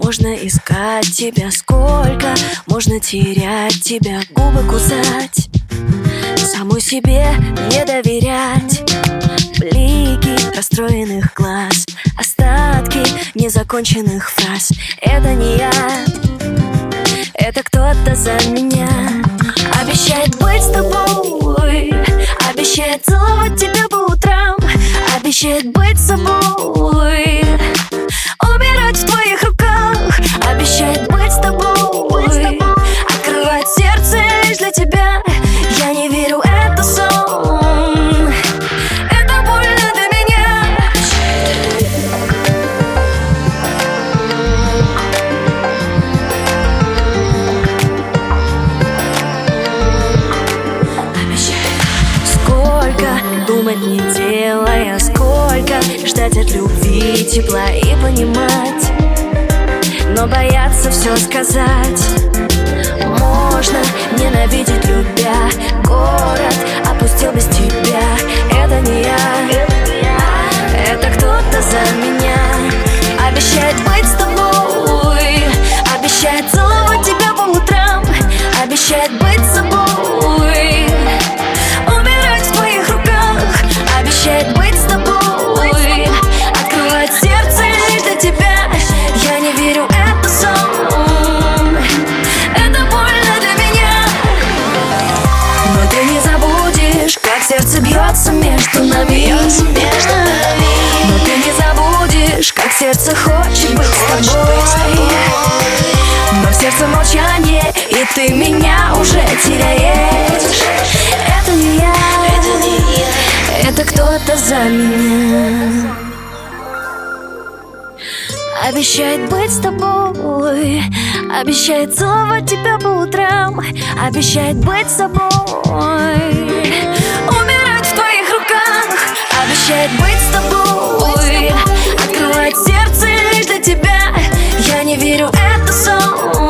Можно искать тебя сколько, можно терять тебя, губы кусать, самой себе не доверять. Блики расстроенных глаз, остатки незаконченных фраз. Это не я, это кто-то за меня. Обещает быть с тобой, обещает целовать тебя по утрам, обещает быть собой, умирать в твоих руках. Обещает быть с тобой, открывать сердце лишь для тебя. Я не верю, это сон, это больно для меня. Сколько думать не делая, сколько ждать от любви тепла и понимать, но бояться все сказать. Можно ненавидеть, любя, город опустел без тебя. Это не я, это кто-то за меня. Обещает быть с тобой, обещает целовать тебя по утрам, обещает быть с собой, умирать в твоих руках. Обещает быть с тобой, открывать сердце лишь для тебя. Я не верю, это сон, это больно для меня. Но ты не забудешь, как сердце бьется между нами. Но ты не забудешь, как сердце хочет быть с тобой. Но в сердце молчание, и ты меня уже теряешь. Это не я, это кто-то за меня. Обещает быть с тобой, обещает целовать тебя по утрам, обещает быть с собой, умирать в твоих руках. Обещает быть с тобой, открывать сердце лишь для тебя. Я не верю, это сон.